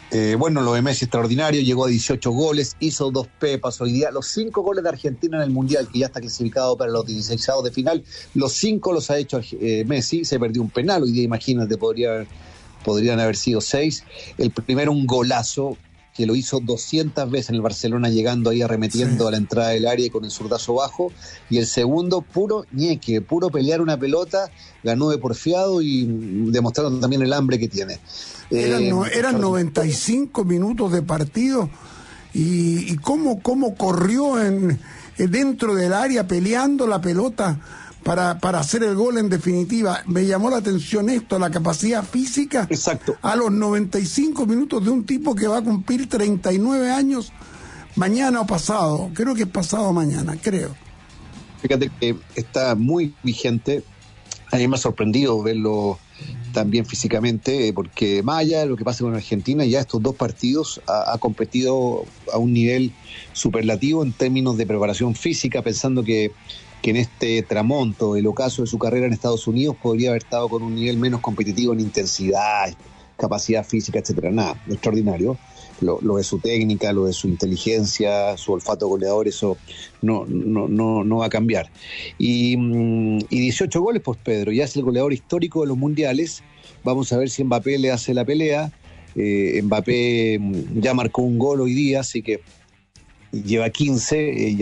Bueno, lo de Messi extraordinario, llegó a 18 goles, hizo 2 pepas hoy día. Los 5 goles de Argentina en el Mundial, que ya está clasificado para los 16avos de final, los 5 los ha hecho Messi. Se perdió un penal hoy día, imagínate, podrían haber sido 6. El primero, un golazo que lo hizo 200 veces en el Barcelona, llegando ahí arremetiendo a la entrada del área y con el zurdazo bajo. Y el segundo, puro ñeque, puro pelear una pelota, ganó de porfiado y demostraron también el hambre que tiene. Eran 95 minutos de partido y cómo corrió dentro del área peleando la pelota para hacer el gol en definitiva. Me llamó la atención esto, la capacidad física. Exacto. A los 95 minutos de un tipo que va a cumplir 39 años mañana o pasado. Creo que es pasado mañana, creo. Fíjate que está muy vigente. A mí me ha sorprendido verlo también físicamente, porque más allá de lo que pasa con Argentina, ya estos 2 partidos ha competido a un nivel superlativo en términos de preparación física, pensando que en este tramonto, el ocaso de su carrera en Estados Unidos, podría haber estado con un nivel menos competitivo en intensidad, capacidad física, etcétera. Nada, extraordinario. Lo de su técnica, lo de su inteligencia, su olfato goleador, eso no va a cambiar. Y 18 goles, pues Pedro, ya es el goleador histórico de los mundiales. Vamos a ver si Mbappé le hace la pelea. Mbappé ya marcó un gol hoy día, así que lleva 15,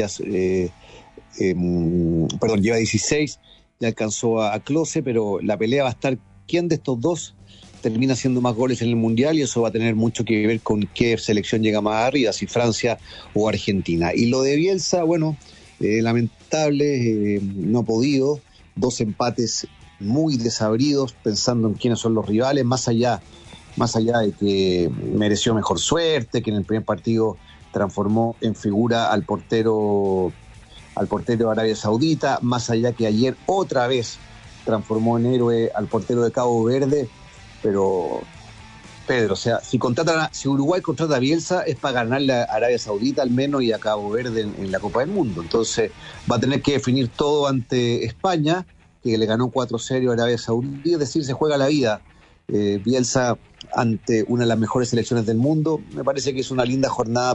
lleva 16, ya alcanzó a Klose, pero la pelea va a estar quién de estos dos termina haciendo más goles en el Mundial, y eso va a tener mucho que ver con qué selección llega más arriba, si Francia o Argentina. Y lo de Bielsa, bueno, lamentable, no ha podido, 2 empates muy desabridos, pensando en quiénes son los rivales, más allá de que mereció mejor suerte, que en el primer partido transformó en figura al portero de Arabia Saudita, más allá que ayer otra vez transformó en héroe al portero de Cabo Verde. Pero, Pedro, o sea, si Uruguay contrata a Bielsa es para ganarle a Arabia Saudita al menos y a Cabo Verde en la Copa del Mundo. Entonces va a tener que definir todo ante España, que le ganó 4-0 a Arabia Saudita, es decir, se juega la vida. Bielsa ante una de las mejores selecciones del mundo. Me parece que es una linda jornada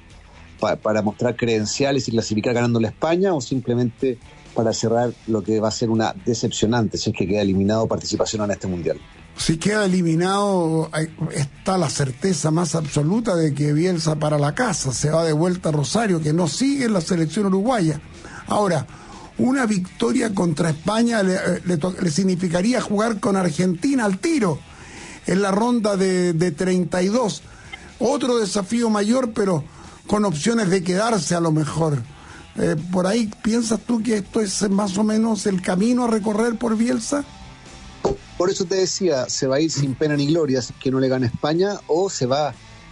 para mostrar credenciales y clasificar ganándole a España, o simplemente para cerrar lo que va a ser una decepcionante, si es que queda eliminado, participación en este Mundial. Si queda eliminado, está la certeza más absoluta de que Bielsa para la casa, se va de vuelta a Rosario, que no sigue en la selección uruguaya. Ahora, una victoria contra España le significaría jugar con Argentina al tiro en la ronda de 32. Otro desafío mayor, pero con opciones de quedarse a lo mejor. Por ahí, ¿piensas tú que esto es más o menos el camino a recorrer por Bielsa? Por eso te decía, se va a ir sin pena ni gloria si es que no le gana España, o se va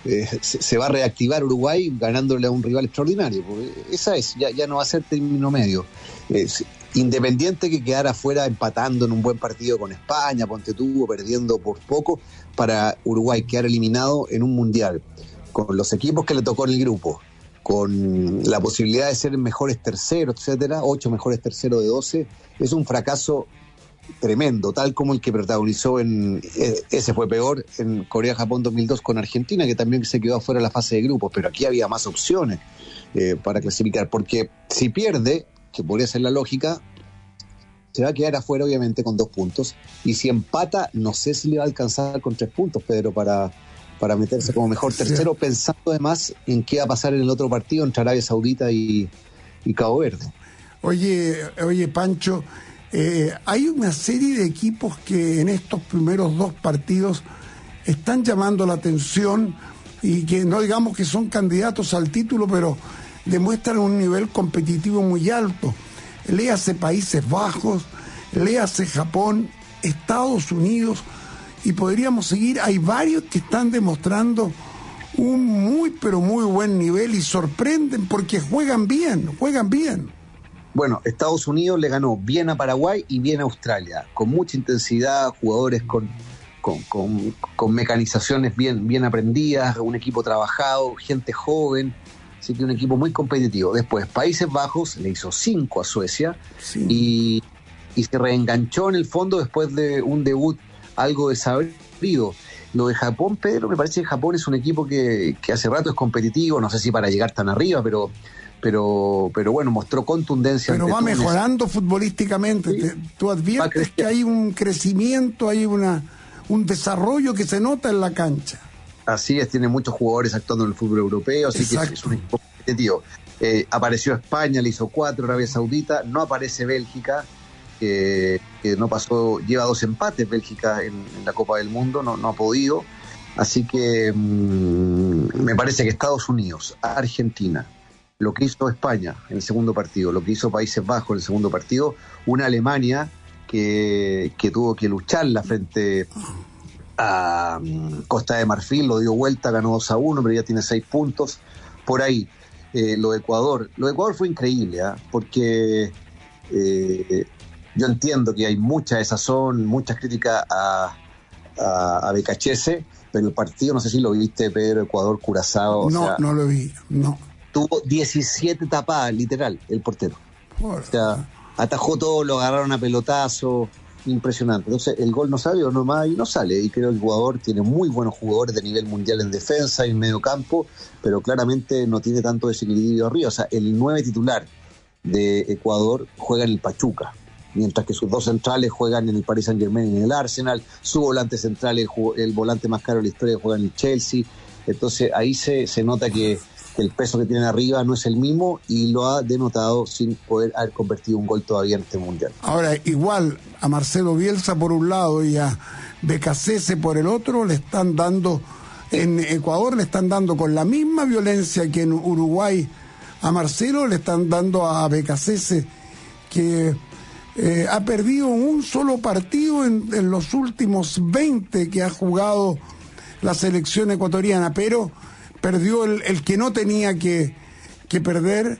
a reactivar Uruguay ganándole a un rival extraordinario. Esa es, ya no va a ser término medio. Independiente que quedara afuera empatando en un buen partido con España, ponte tú, perdiendo por poco, para Uruguay quedar eliminado en un mundial, con los equipos que le tocó en el grupo, con la posibilidad de ser mejores terceros, etcétera, 8 mejores terceros de 12, es un fracaso tremendo, tal como el que protagonizó ese fue peor, en Corea-Japón 2002 con Argentina, que también se quedó afuera de la fase de grupos, pero aquí había más opciones para clasificar, porque si pierde, que podría ser la lógica, se va a quedar afuera obviamente con 2 puntos, y si empata, no sé si le va a alcanzar con 3 puntos, Pedro, para meterse como mejor tercero, pensando además en qué va a pasar en el otro partido entre Arabia Saudita y Cabo Verde. Oye Pancho, hay una serie de equipos que en estos primeros 2 partidos están llamando la atención y que no digamos que son candidatos al título, pero demuestran un nivel competitivo muy alto. Léase Países Bajos, léase Japón, Estados Unidos, y podríamos seguir. Hay varios que están demostrando un muy pero muy buen nivel y sorprenden porque juegan bien. Bueno, Estados Unidos le ganó bien a Paraguay y bien a Australia, con mucha intensidad, jugadores con mecanizaciones bien aprendidas, un equipo trabajado, gente joven, así que un equipo muy competitivo. Después Países Bajos le hizo 5 a Suecia, y se reenganchó en el fondo después de un debut algo desabrido aburrido. Lo de Japón, Pedro, me parece que Japón es un equipo que hace rato es competitivo, no sé si para llegar tan arriba, pero bueno, mostró contundencia. Pero va mejorando futbolísticamente. Sí. Tú adviertes que hay un crecimiento, hay un desarrollo que se nota en la cancha. Así es, tiene muchos jugadores actuando en el fútbol europeo, así Exacto. que es un equipo competitivo. Apareció España, le hizo 4, Arabia Saudita, no aparece Bélgica, que no pasó, lleva 2 empates Bélgica en la Copa del Mundo, no ha podido, así que me parece que Estados Unidos, Argentina, lo que hizo España en el segundo partido, lo que hizo Países Bajos en el segundo partido, una Alemania que tuvo que lucharla frente a Costa de Marfil, lo dio vuelta, ganó 2-1, pero ya tiene 6 puntos, por ahí. Lo de Ecuador fue increíble, porque yo entiendo que hay mucha desazón, muchas críticas a Becachese, pero el partido, no sé si lo viste, Pedro, Ecuador-Curazao. No lo vi, no. Tuvo 17 tapadas, literal, el portero. O sea, atajó todo, lo agarraron a pelotazo, impresionante. Entonces, el gol no salió nomás y no sale. Y creo que Ecuador tiene muy buenos jugadores de nivel mundial en defensa y en medio campo, pero claramente no tiene tanto desequilibrio arriba. O sea, el 9 titular de Ecuador juega en el Pachuca, mientras que sus 2 centrales juegan en el Paris Saint-Germain y en el Arsenal. Su volante central, el volante más caro de la historia, juega en el Chelsea. Entonces, ahí se nota que el peso que tienen arriba no es el mismo y lo ha denotado sin poder haber convertido un gol todavía en este mundial. Ahora, igual a Marcelo Bielsa por un lado y a Becachese por el otro, le están dando, en Ecuador le están dando con la misma violencia que en Uruguay a Marcelo, le están dando a Becachese, que ha perdido un solo partido en los últimos 20 que ha jugado la selección ecuatoriana, pero perdió el que no tenía que perder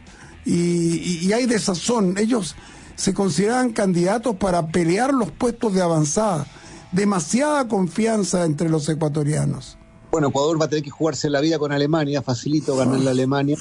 y hay desazón. Ellos se consideraban candidatos para pelear los puestos de avanzada. Demasiada confianza entre los ecuatorianos. Bueno, Ecuador va a tener que jugarse la vida con Alemania, facilito ganar la Alemania,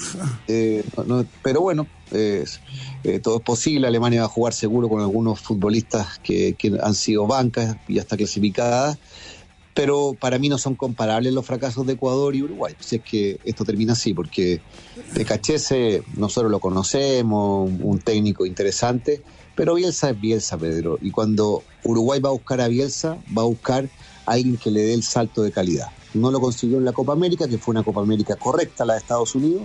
pero bueno, todo es posible. Alemania va a jugar seguro con algunos futbolistas que han sido bancas y ya está clasificadas. Pero para mí no son comparables los fracasos de Ecuador y Uruguay, si es que esto termina así, porque Becachese nosotros lo conocemos, un técnico interesante, pero Bielsa es Bielsa, Pedro, y cuando Uruguay va a buscar a Bielsa, va a buscar a alguien que le dé el salto de calidad. No lo consiguió en la Copa América, que fue una Copa América correcta, la de Estados Unidos,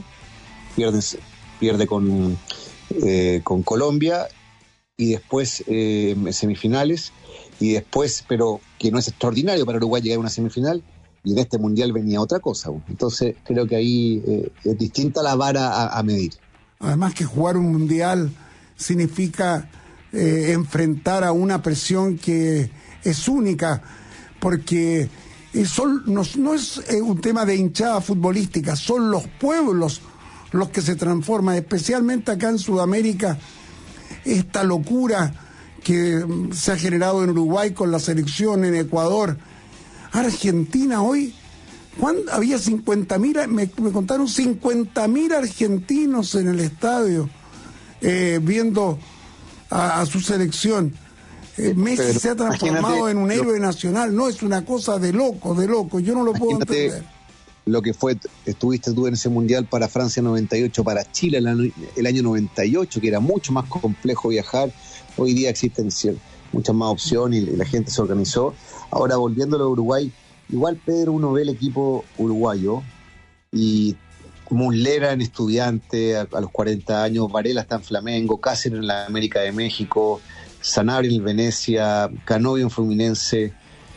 pierde con Colombia, y después semifinales, y después, pero que no es extraordinario para Uruguay llegar a una semifinal, y en este mundial venía otra cosa. Entonces creo que ahí es distinta la vara a medir. Además que jugar un mundial significa enfrentar a una presión que es única, porque no es un tema de hinchada futbolística, son los pueblos los que se transforman, especialmente acá en Sudamérica, esta locura que se ha generado en Uruguay con la selección, en Ecuador. Argentina hoy, había 50.000, me contaron 50.000 argentinos en el estadio viendo a su selección. Messi se ha transformado en un héroe nacional. No, es una cosa de loco, yo no lo puedo entender. Lo que estuviste tú en ese mundial para Francia 98, para Chile el año 98, que era mucho más complejo viajar. Hoy día existen muchas más opciones y la gente se organizó. Ahora, volviéndolo a Uruguay, igual, Pedro, uno ve el equipo uruguayo y Muslera en Estudiante a los 40 años, Varela está en Flamengo, Cáceres en la América de México, Sanabria en el Venecia, Canovio en Fluminense.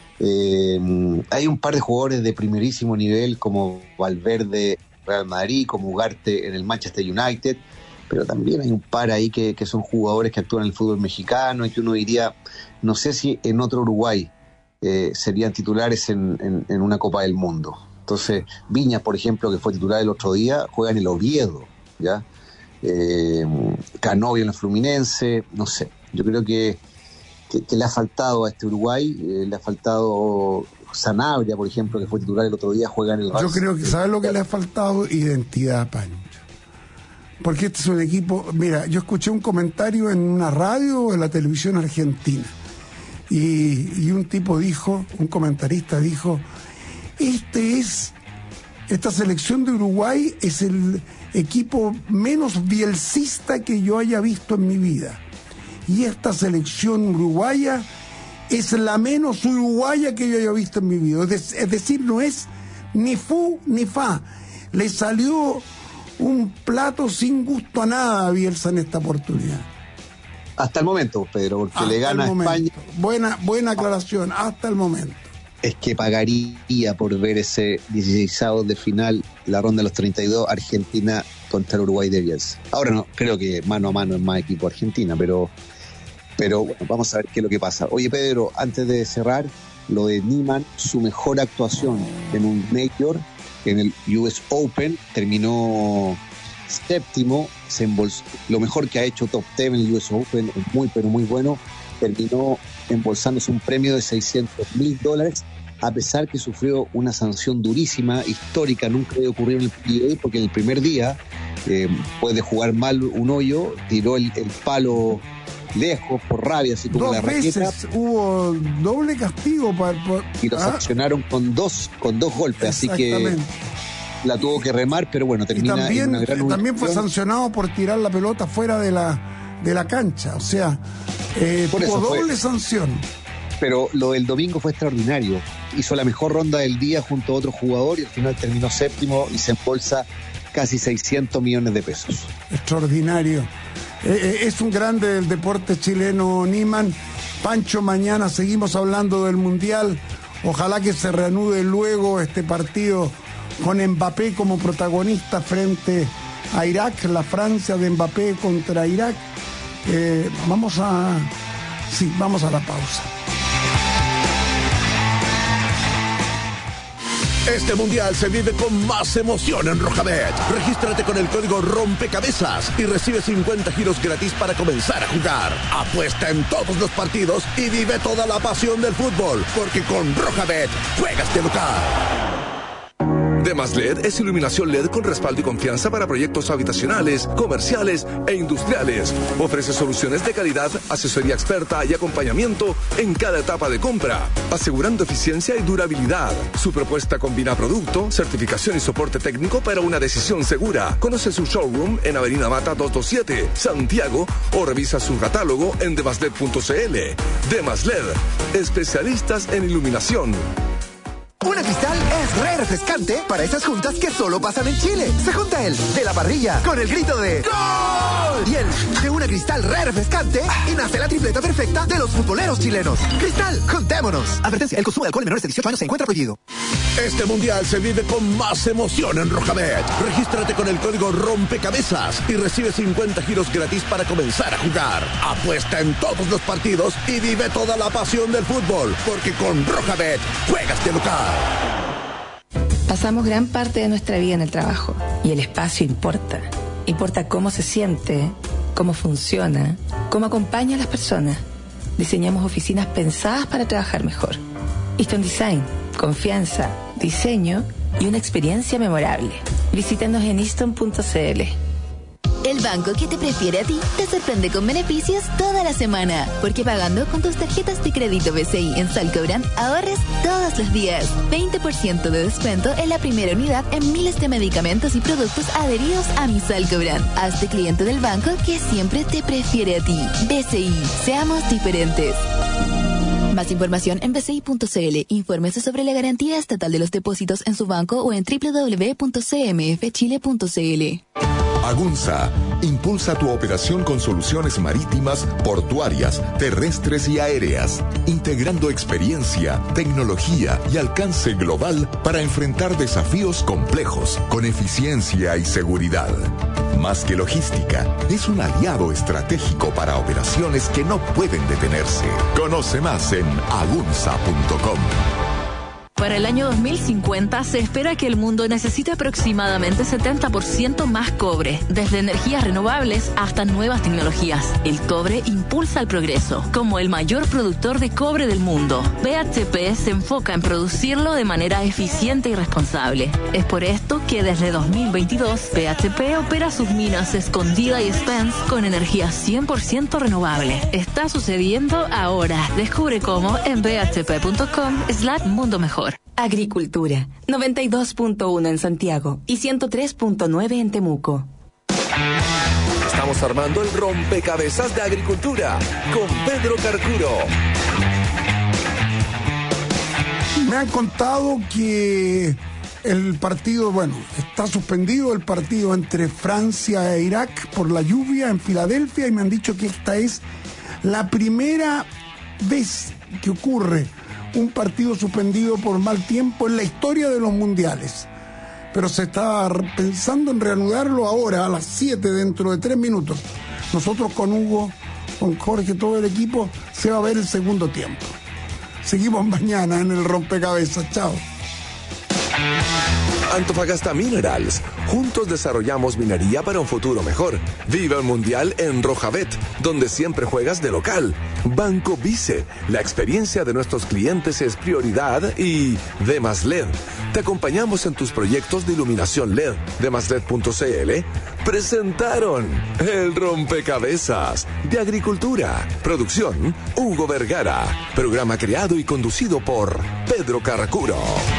Hay un par de jugadores de primerísimo nivel como Valverde, Real Madrid, como Ugarte en el Manchester United, pero también hay un par ahí que son jugadores que actúan en el fútbol mexicano y que uno diría, no sé si en otro Uruguay serían titulares en una Copa del Mundo. Entonces, Viñas, por ejemplo, que fue titular el otro día, juega en el Oviedo, ¿ya? Canovio en el Fluminense, no sé. Yo creo que le ha faltado a este Uruguay, le ha faltado Sanabria, por ejemplo, que fue titular el otro día, juega en el Yo creo que, ¿sabes lo que le ha faltado? Identidad, Pancho. Porque este es un equipo... Mira, yo escuché un comentario en una radio o en la televisión argentina. y un tipo dijo, un comentarista dijo, esta selección de Uruguay es el equipo menos bielcista que yo haya visto en mi vida. Y esta selección uruguaya es la menos uruguaya que yo haya visto en mi vida. Es decir, no es ni fu ni fa. Le salió un plato sin gusto a nada a Bielsa en esta oportunidad. Hasta el momento, Pedro, porque le gana a España. Buena aclaración, hasta el momento. Es que pagaría por ver ese 16avos de final, la ronda de los 32, Argentina contra el Uruguay de Bielsa. Ahora no, creo que mano a mano es más equipo Argentina, pero bueno, vamos a ver qué es lo que pasa. Oye, Pedro, antes de cerrar, lo de Niemann, su mejor actuación en un Major, en el US Open, terminó séptimo, se embolsó, lo mejor que ha hecho top 10 en el US Open, pero muy bueno, terminó embolsándose un premio de $600,000, a pesar que sufrió una sanción durísima, histórica, nunca había ocurrido en el PGA, porque en el primer día, después de jugar mal un hoyo, tiró el palo lejos por rabia, así como la raqueta. 2 veces hubo doble castigo y lo sancionaron con dos golpes, así que la tuvo que remar, pero bueno, termina en una gran también fue sancionado por tirar la pelota fuera de la cancha, o sea, tuvo doble sanción. Pero lo del domingo fue extraordinario, hizo la mejor ronda del día junto a otro jugador y al final terminó séptimo y se embolsa casi $600 millones. Extraordinario. Es un grande del deporte chileno, Niemann. Pancho, mañana seguimos hablando del Mundial. Ojalá que se reanude luego este partido con Mbappé como protagonista frente a Irak, la Francia de Mbappé contra Irak. Vamos a la pausa. Este mundial se vive con más emoción en Rojabet. Regístrate con el código Rompecabezas y recibe 50 giros gratis para comenzar a jugar. Apuesta en todos los partidos y vive toda la pasión del fútbol, porque con Rojabet juegas de local. Demas LED es iluminación LED con respaldo y confianza para proyectos habitacionales, comerciales e industriales. Ofrece soluciones de calidad, asesoría experta y acompañamiento en cada etapa de compra, asegurando eficiencia y durabilidad. Su propuesta combina producto, certificación y soporte técnico para una decisión segura. Conoce su showroom en Avenida Mata 227, Santiago, o revisa su catálogo en demasled.cl. Demas LED, especialistas en iluminación. Una Cristal es re refrescante para esas juntas que solo pasan en Chile. Se junta el de la parrilla con el grito de ¡Gol! Y el de una Cristal re refrescante y nace la tripleta perfecta de los futboleros chilenos. Cristal, juntémonos. Advertencia, el consumo de alcohol en menores de 18 años se encuentra prohibido. Este mundial se vive con más emoción en Rojabet. Regístrate con el código Rompecabezas y recibe 50 giros gratis para comenzar a jugar. Apuesta en todos los partidos y vive toda la pasión del fútbol, porque con Rojabet juegas de local. Pasamos gran parte de nuestra vida en el trabajo y el espacio importa. Importa cómo se siente, cómo funciona, cómo acompaña a las personas. Diseñamos oficinas pensadas para trabajar mejor. Easton Design, confianza, diseño y una experiencia memorable. Visítanos en easton.cl. El banco que te prefiere a ti te sorprende con beneficios toda la semana, porque pagando con tus tarjetas de crédito BCI en Salcobrand ahorres todos los días. 20% de descuento en la primera unidad en miles de medicamentos y productos adheridos a mi Salcobrand. Hazte cliente del banco que siempre te prefiere a ti. BCI, seamos diferentes. Más información en bci.cl. Infórmese sobre la garantía estatal de los depósitos en su banco o en www.cmfchile.cl. Agunza impulsa tu operación con soluciones marítimas, portuarias, terrestres y aéreas, integrando experiencia, tecnología y alcance global para enfrentar desafíos complejos con eficiencia y seguridad. Más que logística, es un aliado estratégico para operaciones que no pueden detenerse. Conoce más en agunza.com. Para el año 2050 se espera que el mundo necesite aproximadamente 70% más cobre, desde energías renovables hasta nuevas tecnologías. El cobre impulsa el progreso. Como el mayor productor de cobre del mundo, BHP se enfoca en producirlo de manera eficiente y responsable. Es por esto que desde 2022 BHP opera sus minas Escondida y Spence con energía 100% renovable. Está sucediendo ahora. Descubre cómo en bhp.com/mundo mejor. Agricultura, 92.1 en Santiago y 103.9 en Temuco. Estamos armando el rompecabezas de agricultura con Pedro Carcuro. Me han contado que el partido, está suspendido el partido entre Francia e Irak por la lluvia en Filadelfia, y me han dicho que esta es la primera vez que ocurre un partido suspendido por mal tiempo en la historia de los mundiales. Pero se está pensando en reanudarlo ahora a las 7, dentro de 3 minutos. Nosotros con Hugo, con Jorge, todo el equipo, se va a ver el segundo tiempo. Seguimos mañana en el rompecabezas. Chao. Antofagasta Minerals. Juntos desarrollamos minería para un futuro mejor. Viva el Mundial en Rojabet, donde siempre juegas de local. Banco Vice. La experiencia de nuestros clientes es prioridad. Y Demas-LED. Te acompañamos en tus proyectos de iluminación LED. Demas-LED.cl presentaron el rompecabezas de agricultura. Producción Hugo Vergara. Programa creado y conducido por Pedro Carracuro.